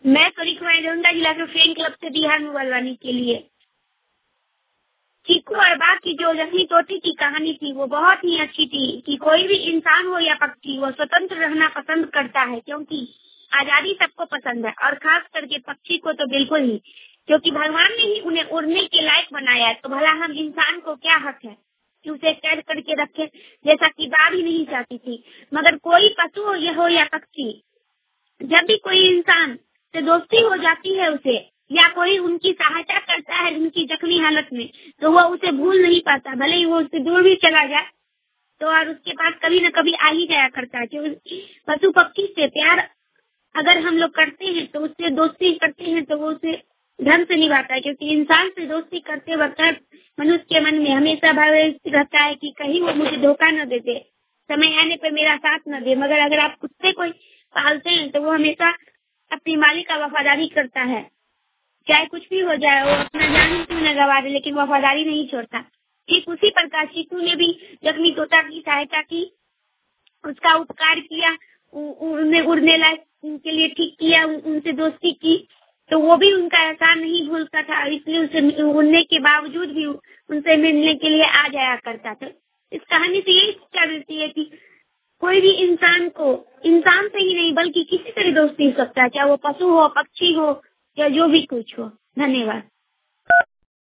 मैं तो रिकमेंड जिला के फैन क्लब से बिहार में बलवानी के लिए। चीकू और बाघ की जो जंगली तोते की कहानी थी वो बहुत ही अच्छी थी कि कोई भी इंसान हो या पक्षी वो स्वतंत्र रहना पसंद करता है, क्योंकि आजादी सबको पसंद है और खास करके पक्षी को तो बिल्कुल ही, क्योंकि भगवान ने ही उन्हें उड़ने के लायक बनाया है। तो भला हम इंसान को क्या हक है कि उसे कैद करके रखे, जैसा कि बाघ ही नहीं चाहती थी। मगर कोई पशु हो या पक्षी, जब भी कोई इंसान से दोस्ती हो जाती है उसे, या कोई उनकी सहायता करता है उनकी जख्मी हालत में, तो वो उसे भूल नहीं पाता, भले ही वो उससे दूर भी चला जाए तो और उसके पास कभी न कभी आ ही जाया करता है। क्योंकि पशु पक्षी से प्यार अगर हम लोग करते हैं तो उससे दोस्ती करते हैं तो वो उसे ढंग से निभाता है, क्योंकि इंसान से दोस्ती करते वक्त मनुष्य के मन में हमेशा भय रहता है कि कहीं वो मुझे धोखा न दे दे, समय आने पर मेरा साथ न दे। मगर अगर आप कुत्ते को पालते हैं तो वो हमेशा अपनी मालिक का वफादारी करता है, चाहे कुछ भी हो जाए, वो अपना जान क्यों न गवा दे, लेकिन वफादारी नहीं छोड़ता। ठीक उसी प्रकार चीकू ने भी जख्मी तोता की सहायता की, उसका उपकार किया, उन्हें उड़ने लायक के लिए ठीक किया, उनसे दोस्ती की, तो वो भी उनका एहसान नहीं भूलता था, इसलिए उसे उड़ने के बावजूद भी उनसे मिलने के लिए आ जाया करता था। इस कहानी से यही शिक्षा मिलती है कि कोई भी इंसान को इंसान से ही नहीं बल्कि किसी से भी दोस्ती हो सकता है, चाहे वो पशु हो, पक्षी हो या जो भी कुछ हो। धन्यवाद।